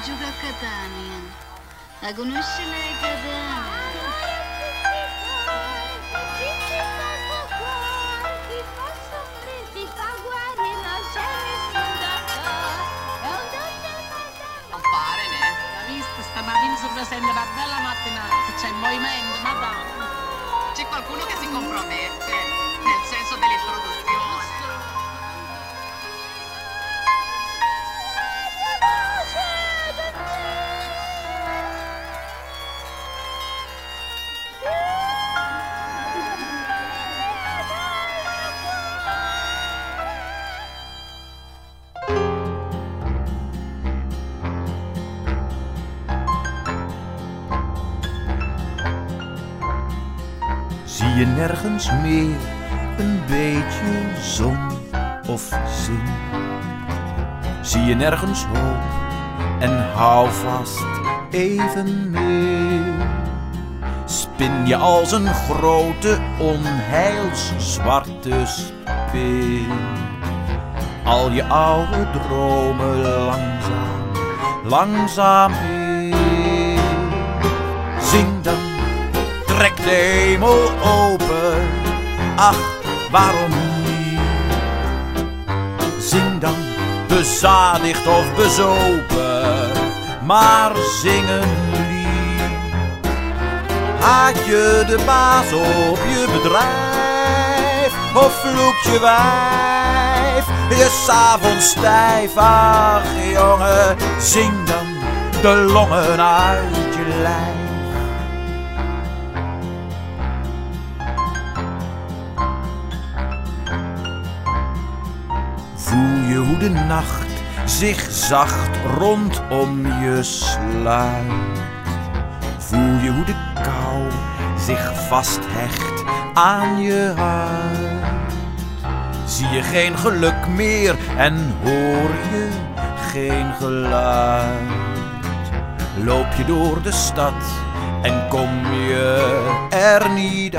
gioca a Catania. La conosce lei Catania? Non pare, né? L'ha vista stamattina si presenta una bella mattinata, c'è il movimento, madonna. C'è qualcuno che si compromette nel senso dell'introduzione. Zie je nergens meer een beetje zon of zin? Zie je nergens hoop en hou vast even meer? Spin je als een grote onheilszwarte spin al je oude dromen langzaam heen? Zing dan, trek de hemel open, ach, waarom niet? Zing dan, bezadigd of bezopen, maar zing een lied. Haat je de baas op je bedrijf, of vloekt je wijf je 's avonds stijf? Ach jongen, zing dan de longen uit je lijf. Voel je hoe de nacht zich zacht rondom je sluit? Voel je hoe de kou zich vasthecht aan je huid? Zie je geen geluk meer en hoor je geen geluid? Loop je door de stad en kom je er niet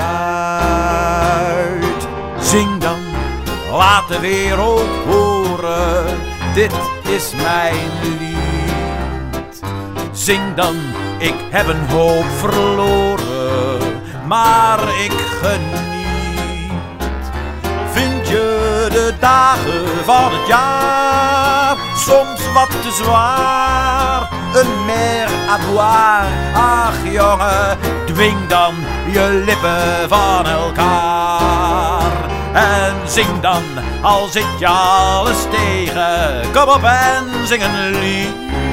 uit? Zing dan, laat de wereld horen, dit is mijn lied. Zing dan, ik heb een hoop verloren, maar ik geniet. Vind je de dagen van het jaar soms wat te zwaar? Een mer à boire, ach jongen, dwing dan je lippen van elkaar. En zing dan, al zit je alles tegen, kom op en zing een lied.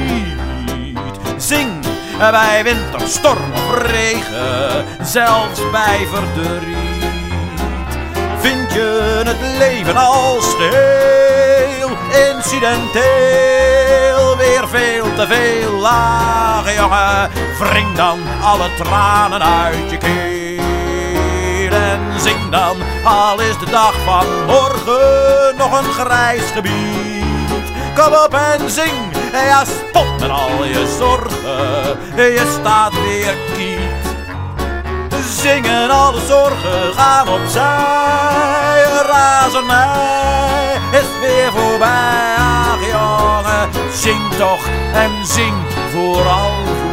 Zing bij winter, storm of regen, zelfs bij verdriet. Vind je het leven als geheel incidenteel, weer veel te veel? Lage jongen, wring dan alle tranen uit je keel. En zing dan, al is de dag van morgen nog een grijs gebied. Kom op en zing, ja, stop met al je zorgen, je staat weer kiet. Zingen, alle zorgen gaan opzij, razernij is weer voorbij. Ach jongen, zing toch en zing vooral voor